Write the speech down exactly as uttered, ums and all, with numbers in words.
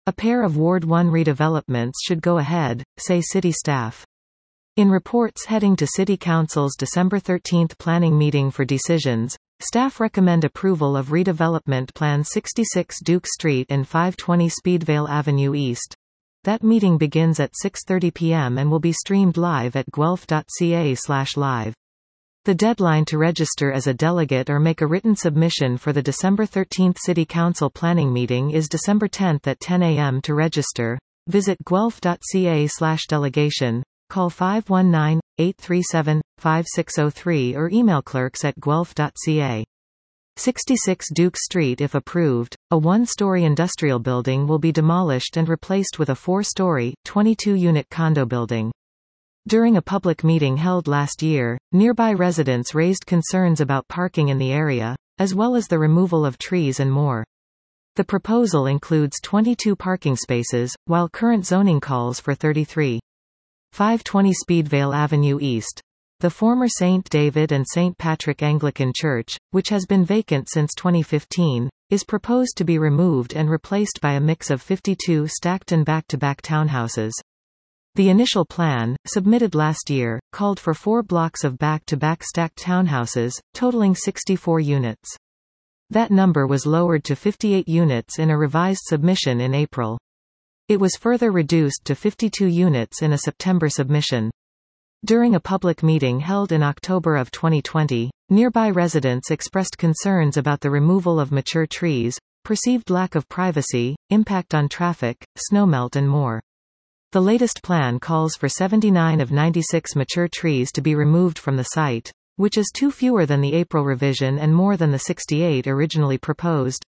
A pair of Ward one redevelopments should go ahead, say city staff. In reports heading to City Council's December thirteenth planning meeting for decisions, staff recommend approval of redevelopment Plan sixty-six Duke Street and five twenty Speedvale Avenue East. That meeting begins at six thirty p m and will be streamed live at guelph dot c a slash live. The deadline to register as a delegate or make a written submission for the December thirteenth City Council planning meeting is December tenth at ten a m to register. Visit guelph dot c a slash delegation, call five one nine, eight three seven, five six zero three or email clerks at guelph dot c a. sixty-six Duke Street. If approved, a one-story industrial building will be demolished and replaced with a four-story, twenty-two unit condo building. During a public meeting held last year, nearby residents raised concerns about parking in the area, as well as the removal of trees and more. The proposal includes twenty-two parking spaces, while current zoning calls for thirty-three. five twenty Speedvale Avenue East. The former Saint David and Saint Patrick Anglican Church, which has been vacant since twenty fifteen, is proposed to be removed and replaced by a mix of fifty-two stacked and back-to-back townhouses. The initial plan, submitted last year, called for four blocks of back-to-back stacked townhouses, totaling sixty-four units. That number was lowered to fifty-eight units in a revised submission in April. It was further reduced to fifty-two units in a September submission. During a public meeting held in October of twenty twenty, nearby residents expressed concerns about the removal of mature trees, perceived lack of privacy, impact on traffic, snowmelt and more. The latest plan calls for seventy-nine of ninety-six mature trees to be removed from the site, which is two fewer than the April revision and more than the sixty-eight originally proposed.